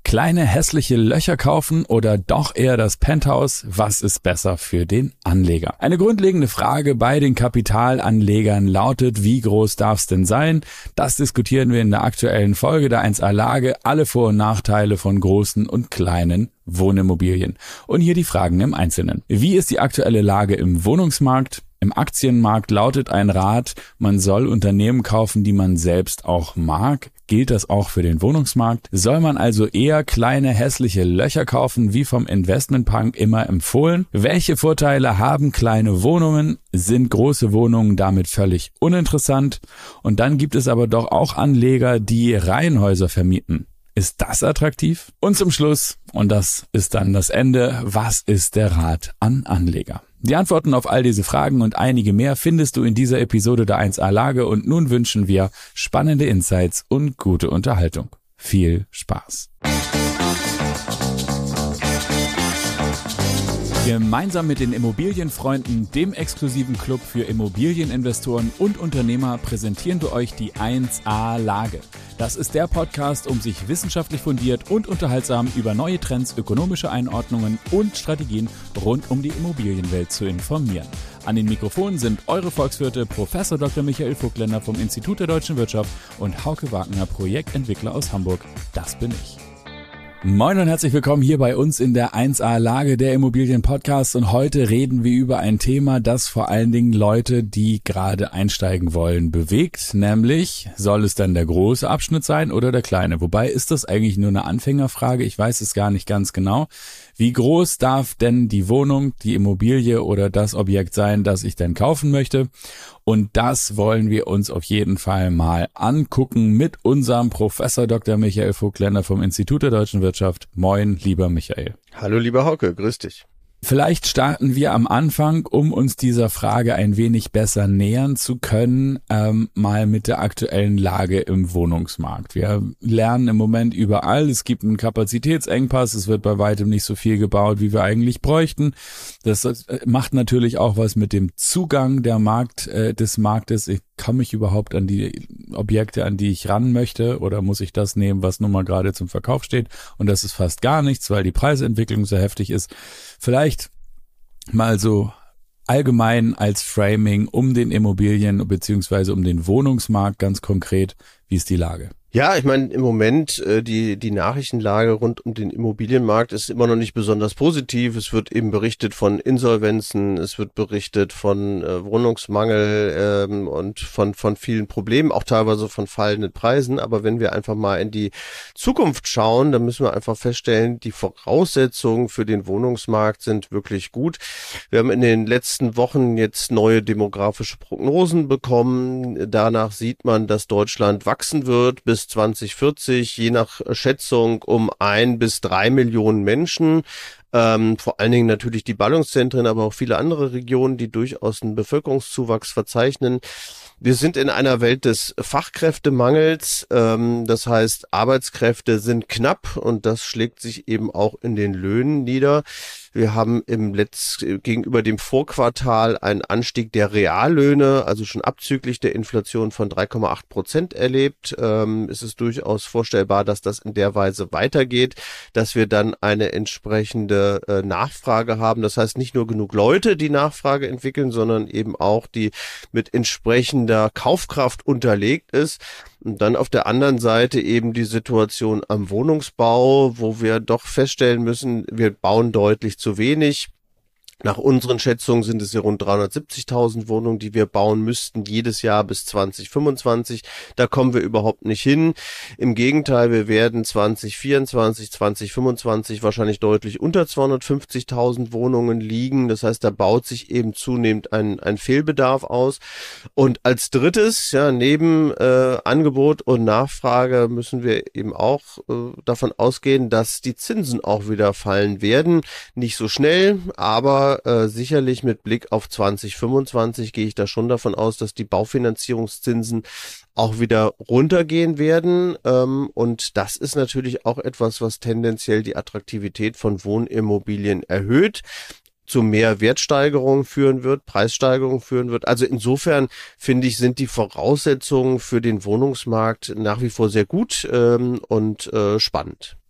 Kleine hässliche Löcher kaufen oder doch eher das Penthouse? Was ist besser für den Anleger? Eine grundlegende Frage bei den Kapitalanlegern lautet, wie groß darf es denn sein? Das diskutieren wir in der aktuellen Folge der 1A Lage, alle Vor- und Nachteile von großen und kleinen Wohnimmobilien. Und hier die Fragen im Einzelnen. Wie ist die aktuelle Lage im Wohnungsmarkt? Im Aktienmarkt lautet ein Rat, man soll Unternehmen kaufen, die man selbst auch mag. Gilt das auch für den Wohnungsmarkt? Soll man also eher kleine hässliche Löcher kaufen, wie vom Investmentbank immer empfohlen? Welche Vorteile haben kleine Wohnungen? Sind große Wohnungen damit völlig uninteressant? Und dann gibt es aber doch auch Anleger, die Reihenhäuser vermieten. Ist das attraktiv? Und zum Schluss, und das ist dann das Ende, was ist der Rat an Anleger? Die Antworten auf all diese Fragen und einige mehr findest du in dieser Episode der 1A Lage und nun wünschen wir spannende Insights und gute Unterhaltung. Viel Spaß! Gemeinsam mit den Immobilienfreunden, dem exklusiven Club für Immobilieninvestoren und Unternehmer, präsentieren wir euch die 1A Lage. Das ist der Podcast, um sich wissenschaftlich fundiert und unterhaltsam über neue Trends, ökonomische Einordnungen und Strategien rund um die Immobilienwelt zu informieren. An den Mikrofonen sind eure Volkswirte Prof. Dr. Michael Vogtländer vom Institut der Deutschen Wirtschaft und Hauke Wagner, Projektentwickler aus Hamburg. Das bin ich. Moin und herzlich willkommen hier bei uns in der 1A Lage, der Immobilien-Podcast, und heute reden wir über ein Thema, das vor allen Dingen Leute, die gerade einsteigen wollen, bewegt, nämlich soll es dann der große Abschnitt sein oder der kleine? Wobei, ist das eigentlich nur eine Anfängerfrage? Ich weiß es gar nicht ganz genau. Wie groß darf denn die Wohnung, die Immobilie oder das Objekt sein, das ich denn kaufen möchte? Und das wollen wir uns auf jeden Fall mal angucken mit unserem Professor Dr. Michael Vogtländer vom Institut der Deutschen Wirtschaft. Moin, lieber Michael. Hallo, lieber Hauke, grüß dich. Vielleicht starten wir am Anfang, um uns dieser Frage ein wenig besser nähern zu können, mal mit der aktuellen Lage im Wohnungsmarkt. Wir lernen im Moment überall, es gibt einen Kapazitätsengpass, es wird bei weitem nicht so viel gebaut, wie wir eigentlich bräuchten. Das macht natürlich auch was mit dem Zugang des Marktes. Komme ich überhaupt an die Objekte, an die ich ran möchte, oder muss ich das nehmen, was nun mal gerade zum Verkauf steht? Und das ist fast gar nichts, weil die Preisentwicklung so heftig ist. Vielleicht mal so allgemein als Framing um den Immobilien- bzw. um den Wohnungsmarkt ganz konkret. Wie ist die Lage? Ja, ich meine, im Moment die Nachrichtenlage rund um den Immobilienmarkt ist immer noch nicht besonders positiv. Es wird eben berichtet von Insolvenzen, es wird berichtet von Wohnungsmangel und von vielen Problemen, auch teilweise von fallenden Preisen. Aber wenn wir einfach mal in die Zukunft schauen, dann müssen wir einfach feststellen, die Voraussetzungen für den Wohnungsmarkt sind wirklich gut. Wir haben in den letzten Wochen jetzt neue demografische Prognosen bekommen. Danach sieht man, dass Deutschland wachsen wird bis 2040, je nach Schätzung um 1 bis 3 Millionen Menschen. Vor allen Dingen natürlich die Ballungszentren, aber auch viele andere Regionen, die durchaus einen Bevölkerungszuwachs verzeichnen. Wir sind in einer Welt des Fachkräftemangels, das heißt, Arbeitskräfte sind knapp und das schlägt sich eben auch in den Löhnen nieder. Wir haben gegenüber dem Vorquartal einen Anstieg der Reallöhne, also schon abzüglich der Inflation von 3,8% erlebt. Es ist durchaus vorstellbar, dass das in der Weise weitergeht, dass wir dann eine entsprechende Nachfrage haben. Das heißt, nicht nur genug Leute, die Nachfrage entwickeln, sondern eben auch die mit entsprechender Kaufkraft unterlegt ist. Und dann auf der anderen Seite eben die Situation am Wohnungsbau, wo wir doch feststellen müssen, wir bauen deutlich zu wenig. Nach unseren Schätzungen sind es ja rund 370.000 Wohnungen, die wir bauen müssten jedes Jahr bis 2025. Da kommen wir überhaupt nicht hin. Im Gegenteil, wir werden 2024, 2025 wahrscheinlich deutlich unter 250.000 Wohnungen liegen. Das heißt, da baut sich eben zunehmend ein Fehlbedarf aus. Und als drittes, ja, neben Angebot und Nachfrage müssen wir eben auch davon ausgehen, dass die Zinsen auch wieder fallen werden. Nicht so schnell, aber sicherlich mit Blick auf 2025 gehe ich da schon davon aus, dass die Baufinanzierungszinsen auch wieder runtergehen werden. Und das ist natürlich auch etwas, was tendenziell die Attraktivität von Wohnimmobilien erhöht, zu mehr Wertsteigerungen führen wird, Preissteigerungen führen wird. Also insofern finde ich, sind die Voraussetzungen für den Wohnungsmarkt nach wie vor sehr gut und spannend.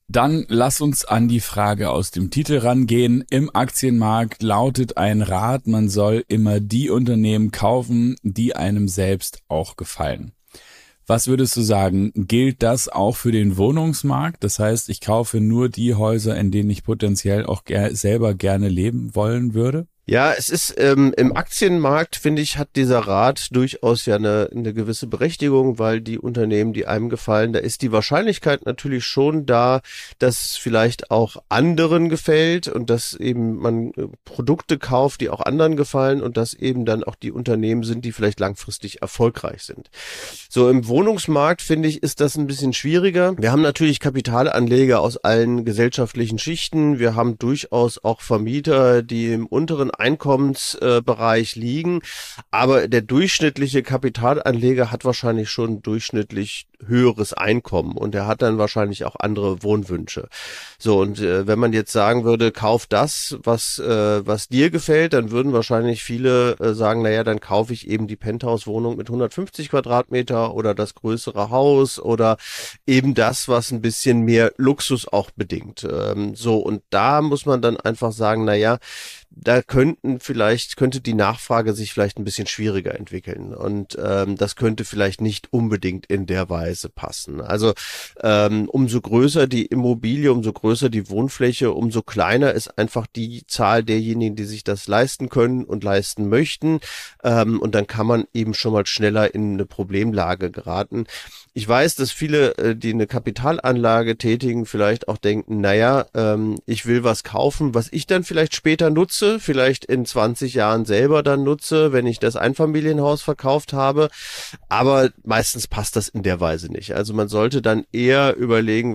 Dann lass uns an die Frage aus dem Titel rangehen. Im Aktienmarkt lautet ein Rat, man soll immer die Unternehmen kaufen, die einem selbst auch gefallen. Was würdest du sagen, gilt das auch für den Wohnungsmarkt? Das heißt, ich kaufe nur die Häuser, in denen ich potenziell auch selber gerne leben wollen würde? Ja, es ist im Aktienmarkt, finde ich, hat dieser Rat durchaus ja eine gewisse Berechtigung, weil die Unternehmen, die einem gefallen, da ist die Wahrscheinlichkeit natürlich schon da, dass es vielleicht auch anderen gefällt und dass eben man Produkte kauft, die auch anderen gefallen und dass eben dann auch die Unternehmen sind, die vielleicht langfristig erfolgreich sind. So im Wohnungsmarkt, finde ich, ist das ein bisschen schwieriger. Wir haben natürlich Kapitalanleger aus allen gesellschaftlichen Schichten. Wir haben durchaus auch Vermieter, die im unteren Einkommensbereich liegen, aber der durchschnittliche Kapitalanleger hat wahrscheinlich schon durchschnittlich höheres Einkommen und er hat dann wahrscheinlich auch andere Wohnwünsche. So, und wenn man jetzt sagen würde, kauf das, was dir gefällt, dann würden wahrscheinlich viele sagen, naja, dann kaufe ich eben die Penthouse-Wohnung mit 150 Quadratmeter oder das größere Haus oder eben das, was ein bisschen mehr Luxus auch bedingt. So, und da muss man dann einfach sagen, naja, da könnte die Nachfrage sich vielleicht ein bisschen schwieriger entwickeln und das könnte vielleicht nicht unbedingt in der Weise passen. Also umso größer die Immobilie, umso größer die Wohnfläche, umso kleiner ist einfach die Zahl derjenigen, die sich das leisten können und leisten möchten und dann kann man eben schon mal schneller in eine Problemlage geraten. Ich weiß, dass viele, die eine Kapitalanlage tätigen, vielleicht auch denken, naja, ich will was kaufen, was ich dann vielleicht später nutze, vielleicht in 20 Jahren selber dann nutze, wenn ich das Einfamilienhaus verkauft habe. Aber meistens passt das in der Weise nicht. Also man sollte dann eher überlegen,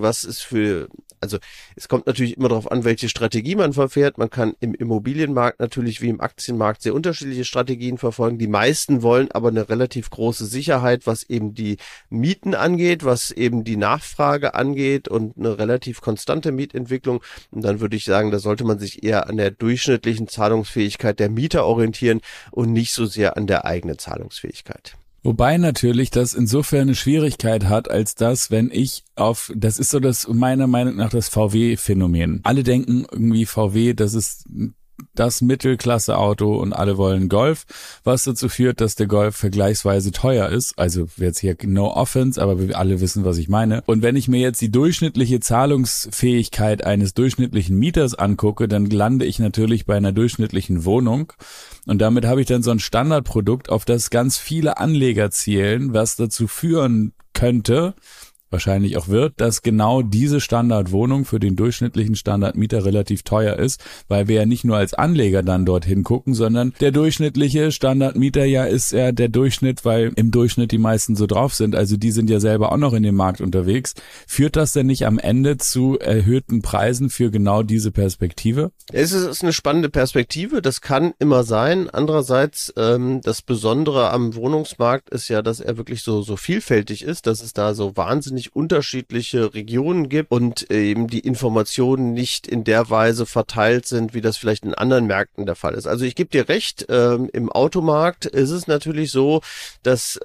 also es kommt natürlich immer darauf an, welche Strategie man verfährt. Man kann im Immobilienmarkt natürlich wie im Aktienmarkt sehr unterschiedliche Strategien verfolgen. Die meisten wollen aber eine relativ große Sicherheit, was eben die Mieten angeht, was eben die Nachfrage angeht und eine relativ konstante Mietentwicklung. Und dann würde ich sagen, da sollte man sich eher an der durchschnittlichen Zahlungsfähigkeit der Mieter orientieren und nicht so sehr an der eigenen Zahlungsfähigkeit. Wobei natürlich das insofern eine Schwierigkeit hat, als das, wenn ich das ist so das meiner Meinung nach das VW-Phänomen. Alle denken irgendwie VW, das ist das Mittelklasse-Auto und alle wollen Golf, was dazu führt, dass der Golf vergleichsweise teuer ist. Also jetzt hier no offense, aber wir alle wissen, was ich meine. Und wenn ich mir jetzt die durchschnittliche Zahlungsfähigkeit eines durchschnittlichen Mieters angucke, dann lande ich natürlich bei einer durchschnittlichen Wohnung. Und damit habe ich dann so ein Standardprodukt, auf das ganz viele Anleger zielen, was dazu führen könnte, wahrscheinlich auch wird, dass genau diese Standardwohnung für den durchschnittlichen Standardmieter relativ teuer ist, weil wir ja nicht nur als Anleger dann dorthin gucken, sondern der durchschnittliche Standardmieter ist ja der Durchschnitt, weil im Durchschnitt die meisten so drauf sind, also die sind ja selber auch noch in dem Markt unterwegs. Führt das denn nicht am Ende zu erhöhten Preisen für genau diese Perspektive? Es ist eine spannende Perspektive, das kann immer sein. Andererseits, das Besondere am Wohnungsmarkt ist ja, dass er wirklich so vielfältig ist, dass es da so wahnsinnig unterschiedliche Regionen gibt und eben die Informationen nicht in der Weise verteilt sind, wie das vielleicht in anderen Märkten der Fall ist. Also ich gebe dir recht, im Automarkt ist es natürlich so, dass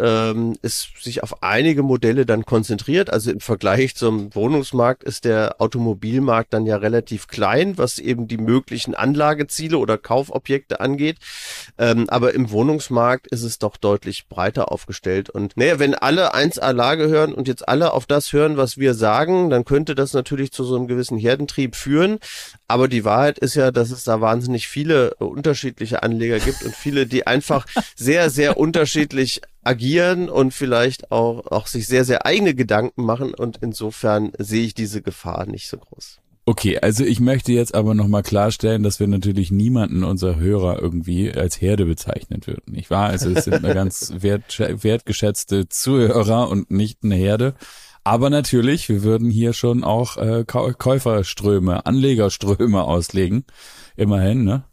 es sich auf einige Modelle dann konzentriert. Also im Vergleich zum Wohnungsmarkt ist der Automobilmarkt dann ja relativ klein, was eben die möglichen Anlageziele oder Kaufobjekte angeht. Aber im Wohnungsmarkt ist es doch deutlich breiter aufgestellt. Und wenn alle 1A-Lage hören und jetzt alle auf das hören, was wir sagen, dann könnte das natürlich zu so einem gewissen Herdentrieb führen. Aber die Wahrheit ist ja, dass es da wahnsinnig viele unterschiedliche Anleger gibt und viele, die einfach sehr, sehr unterschiedlich agieren und vielleicht auch sich sehr, sehr eigene Gedanken machen. Und insofern sehe ich diese Gefahr nicht so groß. Okay, also ich möchte jetzt aber nochmal klarstellen, dass wir natürlich niemanden unserer Hörer irgendwie als Herde bezeichnen würden, nicht wahr? Also es sind eine ganz wertgeschätzte Zuhörer und nicht eine Herde. Aber natürlich, wir würden hier schon auch Käuferströme, Anlegerströme auslegen. Immerhin, ne?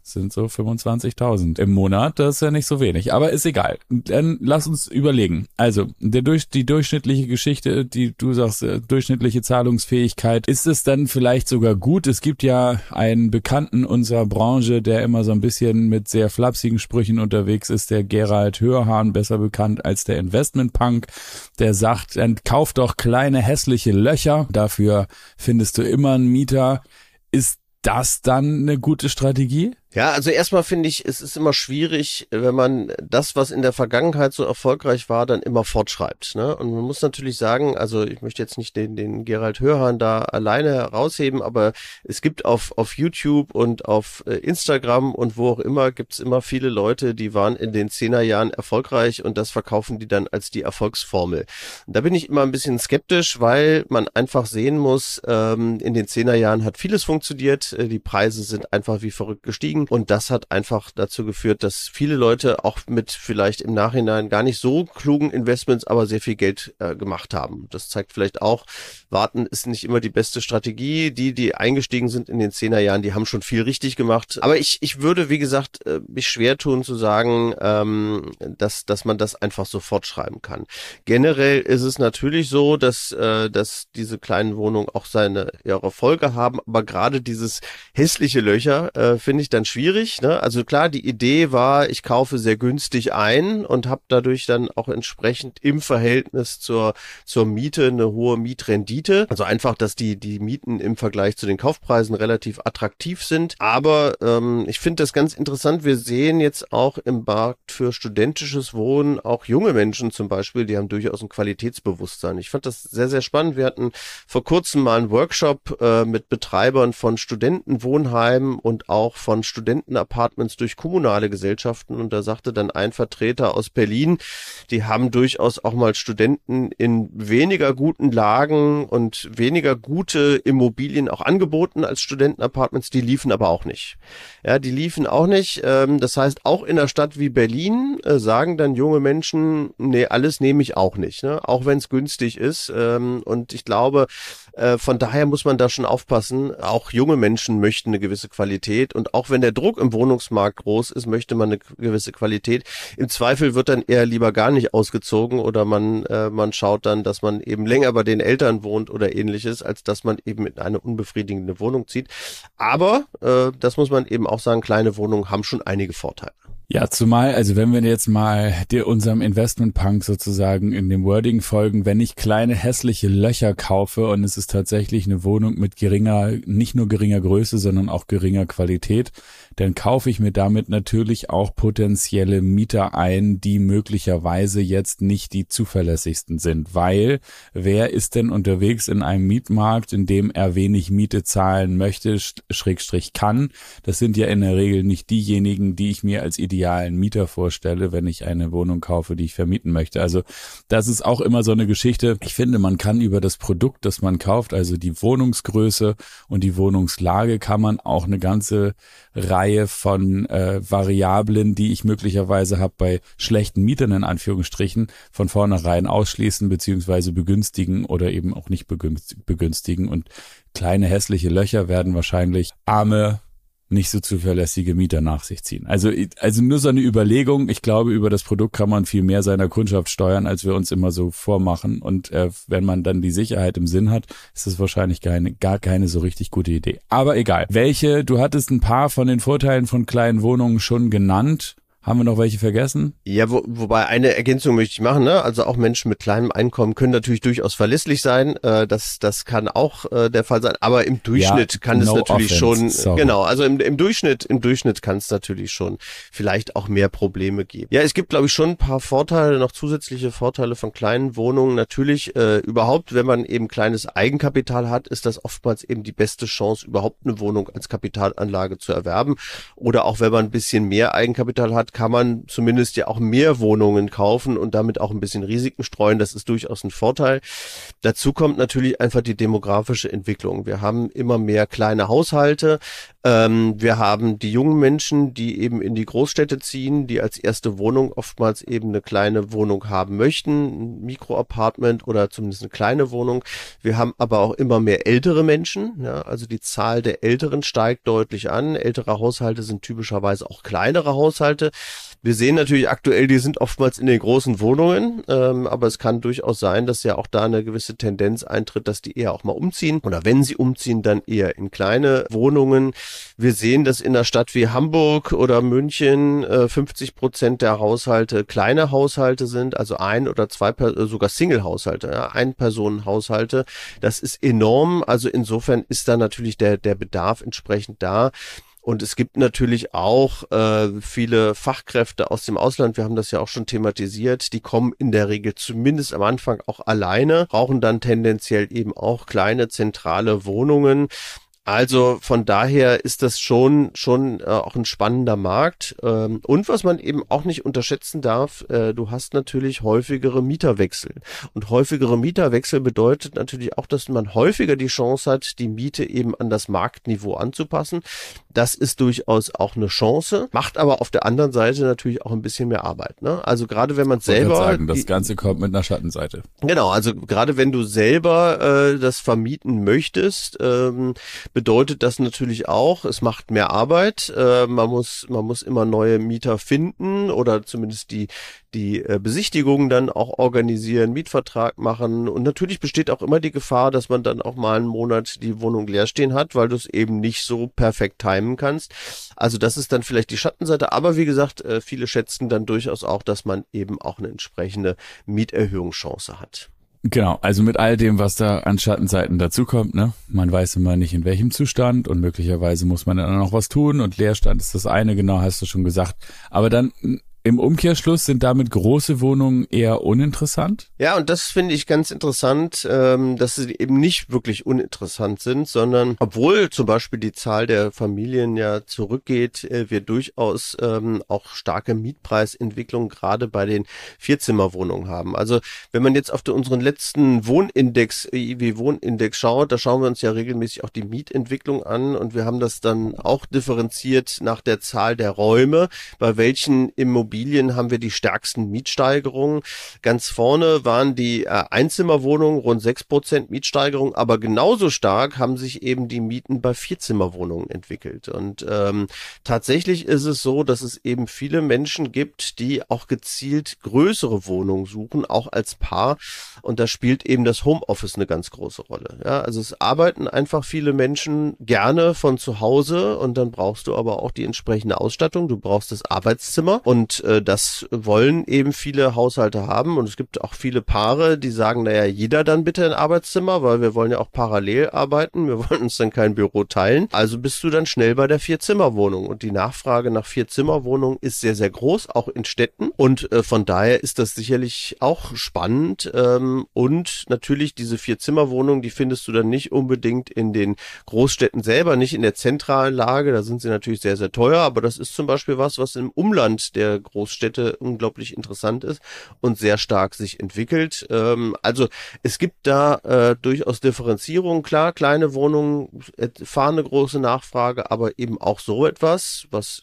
sind so 25.000 im Monat. Das ist ja nicht so wenig, aber ist egal. Dann lass uns überlegen. Also die durchschnittliche Geschichte, die du sagst, durchschnittliche Zahlungsfähigkeit, ist es dann vielleicht sogar gut? Es gibt ja einen Bekannten unserer Branche, der immer so ein bisschen mit sehr flapsigen Sprüchen unterwegs ist, der Gerald Hörhan, besser bekannt als der Investmentpunk, der sagt, dann kauf doch kleine hässliche Löcher, dafür findest du immer einen Mieter. Ist das dann eine gute Strategie? Ja, also erstmal finde ich, es ist immer schwierig, wenn man das, was in der Vergangenheit so erfolgreich war, dann immer fortschreibt, ne? Und man muss natürlich sagen, also ich möchte jetzt nicht den Gerald Hörhan da alleine herausheben, aber es gibt auf YouTube und auf Instagram und wo auch immer, gibt's immer viele Leute, die waren in den 10er Jahren erfolgreich und das verkaufen die dann als die Erfolgsformel. Und da bin ich immer ein bisschen skeptisch, weil man einfach sehen muss, in den 10er Jahren hat vieles funktioniert, die Preise sind einfach wie verrückt gestiegen. Und das hat einfach dazu geführt, dass viele Leute auch mit vielleicht im Nachhinein gar nicht so klugen Investments, aber sehr viel Geld gemacht haben. Das zeigt vielleicht auch, warten ist nicht immer die beste Strategie. Die eingestiegen sind in den 10er Jahren, die haben schon viel richtig gemacht. Aber ich würde, wie gesagt, mich schwer tun zu sagen, dass man das einfach so fortschreiben kann. Generell ist es natürlich so, dass diese kleinen Wohnungen auch ihre Folge haben, aber gerade dieses hässliche Löcher finde ich dann schwierig, ne? Also klar, die Idee war, ich kaufe sehr günstig ein und habe dadurch dann auch entsprechend im Verhältnis zur Miete eine hohe Mietrendite. Also einfach, dass die Mieten im Vergleich zu den Kaufpreisen relativ attraktiv sind. Aber ich finde das ganz interessant. Wir sehen jetzt auch im Markt für studentisches Wohnen auch junge Menschen zum Beispiel, die haben durchaus ein Qualitätsbewusstsein. Ich fand das sehr, sehr spannend. Wir hatten vor kurzem mal einen Workshop mit Betreibern von Studentenwohnheimen und auch von Studentenapartments durch kommunale Gesellschaften und da sagte dann ein Vertreter aus Berlin, die haben durchaus auch mal Studenten in weniger guten Lagen und weniger gute Immobilien auch angeboten als Studentenapartments, die liefen aber auch nicht. Ja, die liefen auch nicht. Das heißt, auch in einer Stadt wie Berlin sagen dann junge Menschen, nee, alles nehme ich auch nicht, ne? Auch wenn es günstig ist. Und ich glaube, von daher muss man da schon aufpassen. Auch junge Menschen möchten eine gewisse Qualität und auch wenn der Druck im Wohnungsmarkt groß ist, möchte man eine gewisse Qualität. Im Zweifel wird dann eher lieber gar nicht ausgezogen oder man schaut dann, dass man eben länger bei den Eltern wohnt oder ähnliches, als dass man eben in eine unbefriedigende Wohnung zieht. Aber, das muss man eben auch sagen, kleine Wohnungen haben schon einige Vorteile. Ja, zumal, also wenn wir jetzt mal unserem Investmentpunk sozusagen in dem Wording folgen, wenn ich kleine hässliche Löcher kaufe und es ist tatsächlich eine Wohnung mit nicht nur geringer Größe, sondern auch geringer Qualität, dann kaufe ich mir damit natürlich auch potenzielle Mieter ein, die möglicherweise jetzt nicht die zuverlässigsten sind, weil wer ist denn unterwegs in einem Mietmarkt, in dem er wenig Miete zahlen möchte, / kann? Das sind ja in der Regel nicht diejenigen, die ich mir als idealen Mieter vorstelle, wenn ich eine Wohnung kaufe, die ich vermieten möchte. Also das ist auch immer so eine Geschichte. Ich finde, man kann über das Produkt, das man kauft, also die Wohnungsgröße und die Wohnungslage, kann man auch eine ganze Reihe von Variablen, die ich möglicherweise habe bei schlechten Mietern in Anführungsstrichen, von vornherein ausschließen bzw. begünstigen oder eben auch nicht begünstigen. Und kleine hässliche Löcher werden wahrscheinlich arme, nicht so zuverlässige Mieter nach sich ziehen. Also nur so eine Überlegung. Ich glaube, über das Produkt kann man viel mehr seiner Kundschaft steuern, als wir uns immer so vormachen. Und wenn man dann die Sicherheit im Sinn hat, ist das wahrscheinlich gar keine so richtig gute Idee. Aber egal. Du hattest ein paar von den Vorteilen von kleinen Wohnungen schon genannt. Haben wir noch welche vergessen? Ja, wobei eine Ergänzung möchte ich machen, ne? Also auch Menschen mit kleinem Einkommen können natürlich durchaus verlässlich sein. Das kann auch der Fall sein. Aber im Durchschnitt kann es natürlich schon, genau, also im Durchschnitt kann es natürlich schon vielleicht auch mehr Probleme geben. Ja, es gibt, glaube ich, schon ein paar Vorteile, noch zusätzliche Vorteile von kleinen Wohnungen. Natürlich, überhaupt, wenn man eben kleines Eigenkapital hat, ist das oftmals eben die beste Chance, überhaupt eine Wohnung als Kapitalanlage zu erwerben. Oder auch wenn man ein bisschen mehr Eigenkapital hat, kann man zumindest ja auch mehr Wohnungen kaufen und damit auch ein bisschen Risiken streuen. Das ist durchaus ein Vorteil. Dazu kommt natürlich einfach die demografische Entwicklung. Wir haben immer mehr kleine Haushalte. Wir haben die jungen Menschen, die eben in die Großstädte ziehen, die als erste Wohnung oftmals eben eine kleine Wohnung haben möchten, ein Mikroapartment oder zumindest eine kleine Wohnung. Wir haben aber auch immer mehr ältere Menschen, ja, also die Zahl der Älteren steigt deutlich an. Ältere Haushalte sind typischerweise auch kleinere Haushalte. Wir sehen natürlich aktuell, die sind oftmals in den großen Wohnungen, aber es kann durchaus sein, dass ja auch da eine gewisse Tendenz eintritt, dass die eher auch mal umziehen oder wenn sie umziehen, dann eher in kleine Wohnungen. Wir sehen, dass in einer Stadt wie Hamburg oder München 50% der Haushalte kleine Haushalte sind, also ein oder zwei, sogar Single-Haushalte, ja, Ein-Personen-Haushalte. Das ist enorm, also insofern ist da natürlich der Bedarf entsprechend da. Und es gibt natürlich auch viele Fachkräfte aus dem Ausland, wir haben das ja auch schon thematisiert, die kommen in der Regel zumindest am Anfang auch alleine, brauchen dann tendenziell eben auch kleine zentrale Wohnungen. Also von daher ist das schon auch ein spannender Markt. Und was man eben auch nicht unterschätzen darf, du hast natürlich häufigere Mieterwechsel. Und häufigere Mieterwechsel bedeutet natürlich auch, dass man häufiger die Chance hat, die Miete eben an das Marktniveau anzupassen. Das ist durchaus auch eine Chance, macht aber auf der anderen Seite natürlich auch ein bisschen mehr Arbeit, ne? Also gerade wenn man selber... sagen, das Ganze kommt mit einer Schattenseite. Genau, also gerade wenn du selber das vermieten möchtest, bedeutet das natürlich auch, es macht mehr Arbeit, man muss immer neue Mieter finden oder zumindest die Besichtigungen dann auch organisieren, Mietvertrag machen und natürlich besteht auch immer die Gefahr, dass man dann auch mal einen Monat die Wohnung leer stehen hat, weil du es eben nicht so perfekt timen kannst. Also das ist dann vielleicht die Schattenseite, aber wie gesagt, viele schätzen dann durchaus auch, dass man eben auch eine entsprechende Mieterhöhungschance hat. Genau, also mit all dem, was da an Schattenseiten dazukommt, ne? Man weiß immer nicht, in welchem Zustand und möglicherweise muss man dann noch was tun und Leerstand ist das eine, genau, hast du schon gesagt. Aber dann im Umkehrschluss sind damit große Wohnungen eher uninteressant? Ja, und das finde ich ganz interessant, dass sie eben nicht wirklich uninteressant sind, sondern obwohl zum Beispiel die Zahl der Familien ja zurückgeht, wir durchaus auch starke Mietpreisentwicklung gerade bei den Vierzimmerwohnungen haben. Also wenn man jetzt auf unseren letzten Wohnindex, IW-Wohnindex schaut, da schauen wir uns ja regelmäßig auch die Mietentwicklung an und wir haben das dann auch differenziert nach der Zahl der Räume, bei welchen Immobilien haben wir die stärksten Mietsteigerungen. Ganz vorne waren die Einzimmerwohnungen rund 6% Mietsteigerung, aber genauso stark haben sich eben die Mieten bei Vierzimmerwohnungen entwickelt. Und tatsächlich ist es so, dass es eben viele Menschen gibt, die auch gezielt größere Wohnungen suchen, auch als Paar. Und da spielt eben das Homeoffice eine ganz große Rolle. Ja, also es arbeiten einfach viele Menschen gerne von zu Hause und dann brauchst du aber auch die entsprechende Ausstattung. Du brauchst das Arbeitszimmer und das wollen eben viele Haushalte haben und es gibt auch viele Paare, die sagen, naja, jeder dann bitte ein Arbeitszimmer, weil wir wollen ja auch parallel arbeiten, wir wollen uns dann kein Büro teilen. Also bist du dann schnell bei der Vierzimmerwohnung und die Nachfrage nach Vierzimmerwohnungen ist sehr, sehr groß, auch in Städten und von daher ist das sicherlich auch spannend und natürlich diese Vierzimmerwohnungen, die findest du dann nicht unbedingt in den Großstädten selber, nicht in der zentralen Lage, da sind sie natürlich sehr, sehr teuer, aber das ist zum Beispiel was im Umland der Großstädte unglaublich interessant ist und sehr stark sich entwickelt. Also es gibt da durchaus Differenzierung. Klar, kleine Wohnungen fahren eine große Nachfrage, aber eben auch so etwas, was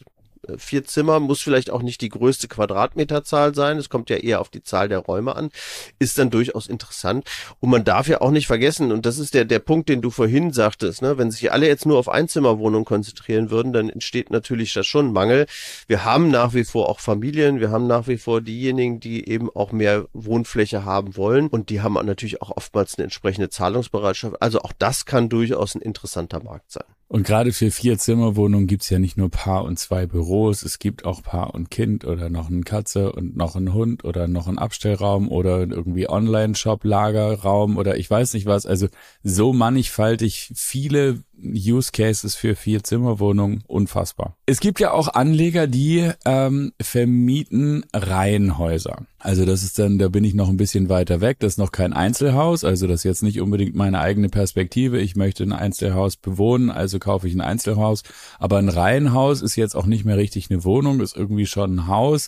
4 Zimmer, muss vielleicht auch nicht die größte Quadratmeterzahl sein, es kommt ja eher auf die Zahl der Räume an, ist dann durchaus interessant. Und man darf ja auch nicht vergessen, und das ist der Punkt, den du vorhin sagtest, ne, wenn sich alle jetzt nur auf Einzimmerwohnungen konzentrieren würden, dann entsteht natürlich das schon Mangel. Wir haben nach wie vor auch Familien, wir haben nach wie vor diejenigen, die eben auch mehr Wohnfläche haben wollen und die haben natürlich auch oftmals eine entsprechende Zahlungsbereitschaft. Also auch das kann durchaus ein interessanter Markt sein. Und gerade für 4-Zimmerwohnungen gibt's ja nicht nur Paar und 2 Büros, es gibt auch Paar und Kind oder noch eine Katze und noch einen Hund oder noch einen Abstellraum oder irgendwie Online-Shop, Lagerraum oder ich weiß nicht was. Also so mannigfaltig viele Use Cases für 4-Zimmer-Wohnungen, unfassbar. Es gibt ja auch Anleger, die vermieten Reihenhäuser. Also das ist dann, da bin ich noch ein bisschen weiter weg, das ist noch kein Einzelhaus, also das ist jetzt nicht unbedingt meine eigene Perspektive, ich möchte ein Einzelhaus bewohnen, also kaufe ich ein Einzelhaus, aber ein Reihenhaus ist jetzt auch nicht mehr richtig eine Wohnung, ist irgendwie schon ein Haus,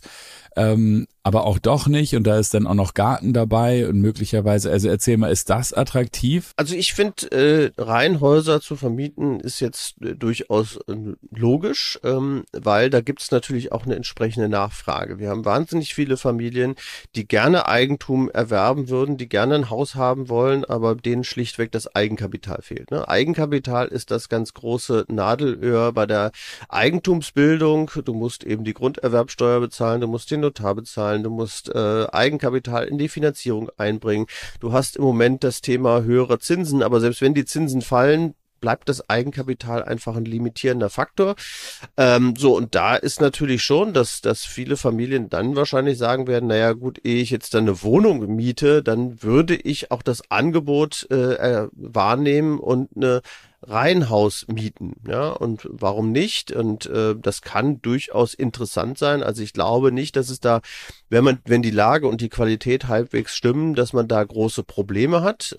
aber auch doch nicht, und da ist dann auch noch Garten dabei und möglicherweise, also erzähl mal, ist das attraktiv? Also ich finde, Reihenhäuser zu vermieten ist jetzt durchaus logisch, weil da gibt es natürlich auch eine entsprechende Nachfrage. Wir haben wahnsinnig viele Familien, die gerne Eigentum erwerben würden, die gerne ein Haus haben wollen, aber denen schlichtweg das Eigenkapital fehlt. Ne? Eigenkapital ist das ganz große Nadelöhr bei der Eigentumsbildung. Du musst eben die Grunderwerbsteuer bezahlen, du musst den Notar bezahlen, du musst Eigenkapital in die Finanzierung einbringen. Du hast im Moment das Thema höhere Zinsen, aber selbst wenn die Zinsen fallen, bleibt das Eigenkapital einfach ein limitierender Faktor. Und da ist natürlich schon, dass viele Familien dann wahrscheinlich sagen werden, naja gut, ehe ich jetzt dann eine Wohnung miete, dann würde ich auch das Angebot wahrnehmen und eine Reihenhaus mieten, ja, und warum nicht? Und das kann durchaus interessant sein. Also ich glaube nicht, dass es da, wenn die Lage und die Qualität halbwegs stimmen, dass man da große Probleme hat.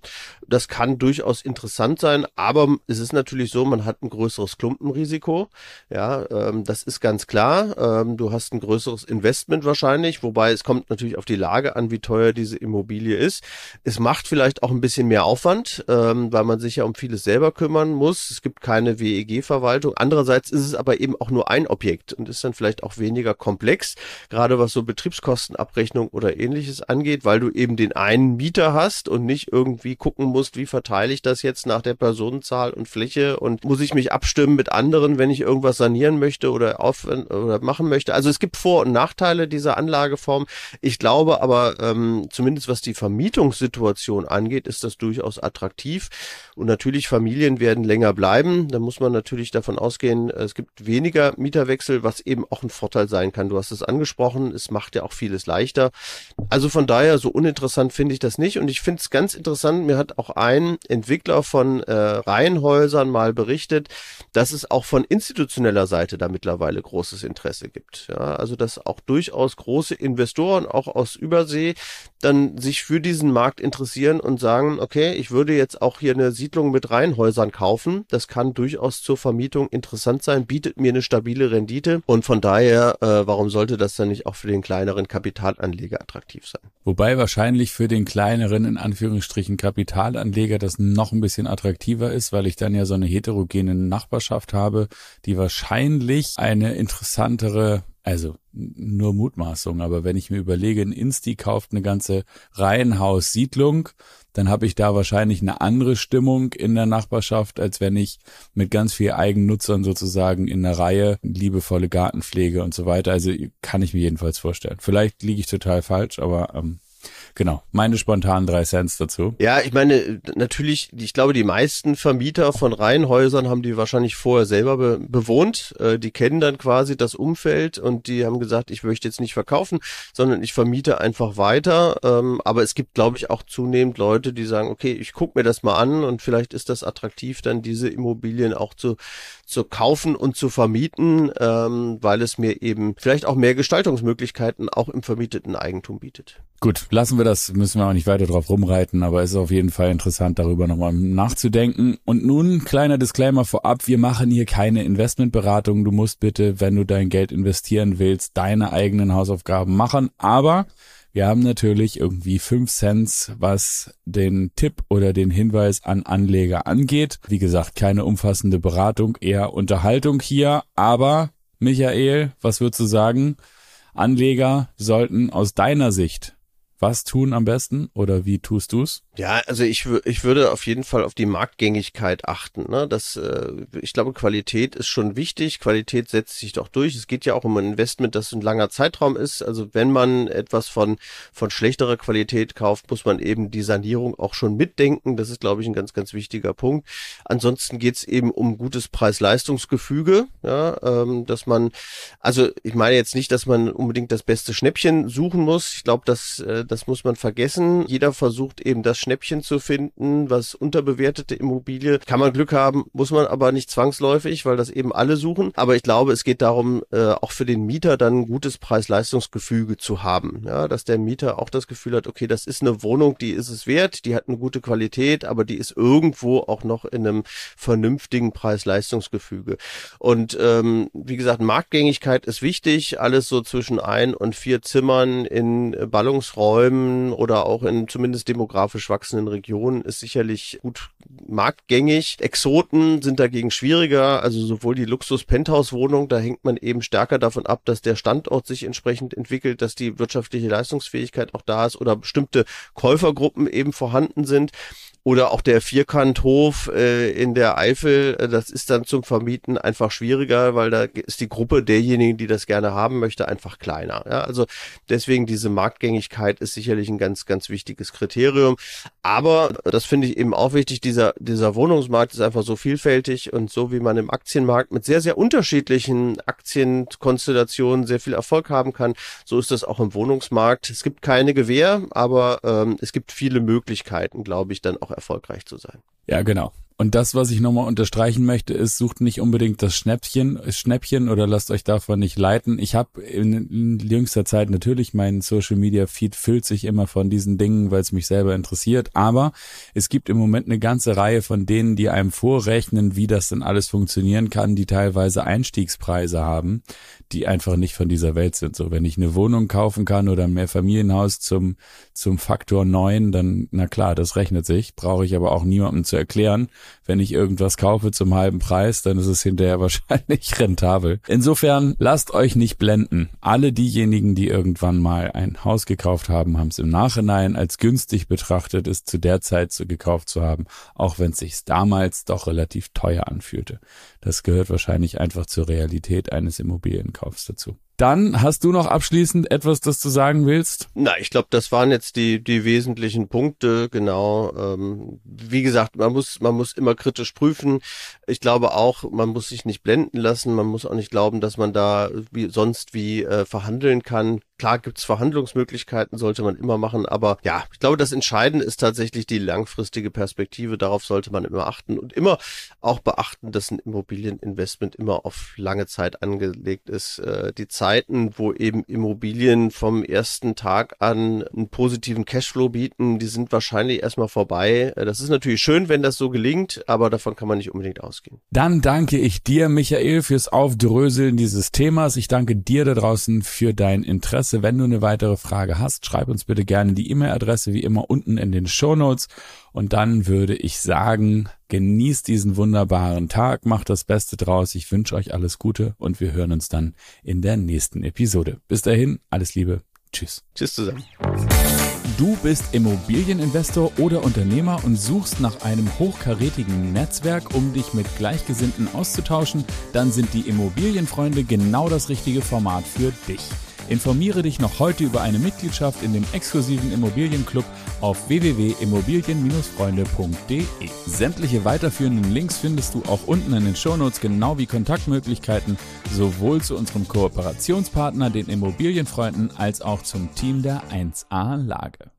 Das kann durchaus interessant sein, aber es ist natürlich so, man hat ein größeres Klumpenrisiko. Ja, das ist ganz klar. Du hast ein größeres Investment wahrscheinlich, wobei es kommt natürlich auf die Lage an, wie teuer diese Immobilie ist. Es macht vielleicht auch ein bisschen mehr Aufwand, weil man sich ja um vieles selber kümmern muss. Es gibt keine WEG-Verwaltung. Andererseits ist es aber eben auch nur ein Objekt und ist dann vielleicht auch weniger komplex, gerade was so Betriebskostenabrechnung oder ähnliches angeht, weil du eben den einen Mieter hast und nicht irgendwie gucken musst, wie verteile ich das jetzt nach der Personenzahl und Fläche und muss ich mich abstimmen mit anderen, wenn ich irgendwas sanieren möchte oder machen möchte. Also es gibt Vor- und Nachteile dieser Anlageform. Ich glaube aber, zumindest was die Vermietungssituation angeht, ist das durchaus attraktiv. Und natürlich Familien werden länger bleiben. Da muss man natürlich davon ausgehen, es gibt weniger Mieterwechsel, was eben auch ein Vorteil sein kann. Du hast es angesprochen, es macht ja auch vieles leichter. Also von daher, so uninteressant finde ich das nicht. Und ich finde es ganz interessant, mir hat auch ein Entwickler von Reihenhäusern mal berichtet, dass es auch von institutioneller Seite da mittlerweile großes Interesse gibt. Ja, also dass auch durchaus große Investoren, auch aus Übersee, dann sich für diesen Markt interessieren und sagen, okay, ich würde jetzt auch hier eine Siedlung mit Reihenhäusern kaufen. Das kann durchaus zur Vermietung interessant sein, bietet mir eine stabile Rendite und von daher, warum sollte das dann nicht auch für den kleineren Kapitalanleger attraktiv sein? Wobei wahrscheinlich für den kleineren, in Anführungsstrichen, Kapitalanleger das noch ein bisschen attraktiver ist, weil ich dann ja so eine heterogene Nachbarschaft habe, die wahrscheinlich eine interessantere, also nur Mutmaßung, aber wenn ich mir überlege, ein Insti kauft eine ganze Reihenhaussiedlung, dann habe ich da wahrscheinlich eine andere Stimmung in der Nachbarschaft, als wenn ich mit ganz viel Eigennutzern sozusagen in einer Reihe liebevolle Gartenpflege und so weiter. Also kann ich mir jedenfalls vorstellen. Vielleicht liege ich total falsch, aber genau, meine spontanen 3 Cents dazu. Ja, ich meine, natürlich, ich glaube, die meisten Vermieter von Reihenhäusern haben die wahrscheinlich vorher selber bewohnt. Die kennen dann quasi das Umfeld und die haben gesagt, ich möchte jetzt nicht verkaufen, sondern ich vermiete einfach weiter. Aber es gibt, glaube ich, auch zunehmend Leute, die sagen, okay, ich gucke mir das mal an und vielleicht ist das attraktiv, dann diese Immobilien auch zu kaufen und zu vermieten, weil es mir eben vielleicht auch mehr Gestaltungsmöglichkeiten auch im vermieteten Eigentum bietet. Gut, lassen wir das, müssen wir auch nicht weiter drauf rumreiten, aber es ist auf jeden Fall interessant, darüber nochmal nachzudenken. Und nun, kleiner Disclaimer vorab, wir machen hier keine Investmentberatung. Du musst bitte, wenn du dein Geld investieren willst, deine eigenen Hausaufgaben machen, aber wir haben natürlich irgendwie 5 Cents, was den Tipp oder den Hinweis an Anleger angeht. Wie gesagt, keine umfassende Beratung, eher Unterhaltung hier. Aber, Michael, was würdest du sagen? Anleger sollten aus deiner Sicht was tun am besten oder wie tust du's? Ja, also ich würde auf jeden Fall auf die Marktgängigkeit achten. Ne? Ich glaube, Qualität ist schon wichtig. Qualität setzt sich doch durch. Es geht ja auch um ein Investment, das ein langer Zeitraum ist. Also wenn man etwas von schlechterer Qualität kauft, muss man eben die Sanierung auch schon mitdenken. Das ist, glaube ich, ein ganz, ganz wichtiger Punkt. Ansonsten geht's eben um gutes Preis-Leistungs-Gefüge. Ja, ich meine jetzt nicht, dass man unbedingt das beste Schnäppchen suchen muss. Ich glaube, dass das muss man vergessen. Jeder versucht eben das Schnäppchen zu finden, was unterbewertete Immobilie. Kann man Glück haben, muss man aber nicht zwangsläufig, weil das eben alle suchen. Aber ich glaube, es geht darum, auch für den Mieter dann ein gutes Preis-Leistungs-Gefüge zu haben. Ja, dass der Mieter auch das Gefühl hat, okay, das ist eine Wohnung, die ist es wert, die hat eine gute Qualität, aber die ist irgendwo auch noch in einem vernünftigen Preis-Leistungs-Gefüge. Und wie gesagt, Marktgängigkeit ist wichtig. Alles so zwischen 1 und 4 Zimmern in Ballungsräumen oder auch in zumindest demografisch wachsenden Regionen ist sicherlich gut marktgängig. Exoten sind dagegen schwieriger. Also sowohl die Luxus-Penthouse-Wohnung, da hängt man eben stärker davon ab, dass der Standort sich entsprechend entwickelt, dass die wirtschaftliche Leistungsfähigkeit auch da ist oder bestimmte Käufergruppen eben vorhanden sind. Oder auch der Vierkanthof in der Eifel, das ist dann zum Vermieten einfach schwieriger, weil da ist die Gruppe derjenigen, die das gerne haben möchte, einfach kleiner. Ja, also deswegen diese Marktgängigkeit ist sicherlich ein ganz, ganz wichtiges Kriterium. Aber das finde ich eben auch wichtig, dieser Wohnungsmarkt ist einfach so vielfältig und so wie man im Aktienmarkt mit sehr, sehr unterschiedlichen Aktienkonstellationen sehr viel Erfolg haben kann, so ist das auch im Wohnungsmarkt. Es gibt keine Gewähr, aber es gibt viele Möglichkeiten, glaube ich, dann auch erfolgreich zu sein. Ja, genau. Und das, was ich nochmal unterstreichen möchte, ist, sucht nicht unbedingt das Schnäppchen oder lasst euch davon nicht leiten. Ich habe in jüngster Zeit natürlich, mein Social-Media-Feed füllt sich immer von diesen Dingen, weil es mich selber interessiert. Aber es gibt im Moment eine ganze Reihe von denen, die einem vorrechnen, wie das denn alles funktionieren kann, die teilweise Einstiegspreise haben, die einfach nicht von dieser Welt sind. So, wenn ich eine Wohnung kaufen kann oder ein Mehrfamilienhaus zum Faktor 9, dann, na klar, das rechnet sich. Brauche ich aber auch niemandem zu erklären. Wenn ich irgendwas kaufe zum halben Preis, dann ist es hinterher wahrscheinlich rentabel. Insofern lasst euch nicht blenden. Alle diejenigen, die irgendwann mal ein Haus gekauft haben, haben es im Nachhinein als günstig betrachtet, es zu der Zeit so gekauft zu haben, auch wenn es sich damals doch relativ teuer anfühlte. Das gehört wahrscheinlich einfach zur Realität eines Immobilienkaufs dazu. Dann hast du noch abschließend etwas, das du sagen willst? Na, ich glaube, das waren jetzt die wesentlichen Punkte, genau. Wie gesagt, man muss immer kritisch prüfen. Ich glaube auch, man muss sich nicht blenden lassen. Man muss auch nicht glauben, dass man da sonst verhandeln kann. Klar gibt's Verhandlungsmöglichkeiten, sollte man immer machen, aber ja, ich glaube, das Entscheidende ist tatsächlich die langfristige Perspektive. Darauf sollte man immer achten und immer auch beachten, dass ein Immobilieninvestment immer auf lange Zeit angelegt ist. Die Zeiten, wo eben Immobilien vom ersten Tag an einen positiven Cashflow bieten, die sind wahrscheinlich erstmal vorbei. Das ist natürlich schön, wenn das so gelingt, aber davon kann man nicht unbedingt ausgehen. Dann danke ich dir, Michael, fürs Aufdröseln dieses Themas. Ich danke dir da draußen für dein Interesse. Wenn du eine weitere Frage hast, schreib uns bitte gerne die E-Mail-Adresse wie immer unten in den Shownotes. Und dann würde ich sagen, genießt diesen wunderbaren Tag, macht das Beste draus. Ich wünsche euch alles Gute und wir hören uns dann in der nächsten Episode. Bis dahin, alles Liebe. Tschüss. Tschüss zusammen. Du bist Immobilieninvestor oder Unternehmer und suchst nach einem hochkarätigen Netzwerk, um dich mit Gleichgesinnten auszutauschen, dann sind die Immobilienfreunde genau das richtige Format für dich. Informiere dich noch heute über eine Mitgliedschaft in dem exklusiven Immobilienclub auf www.immobilien-freunde.de. Sämtliche weiterführenden Links findest du auch unten in den Shownotes, genau wie Kontaktmöglichkeiten, sowohl zu unserem Kooperationspartner, den Immobilienfreunden, als auch zum Team der 1A Lage.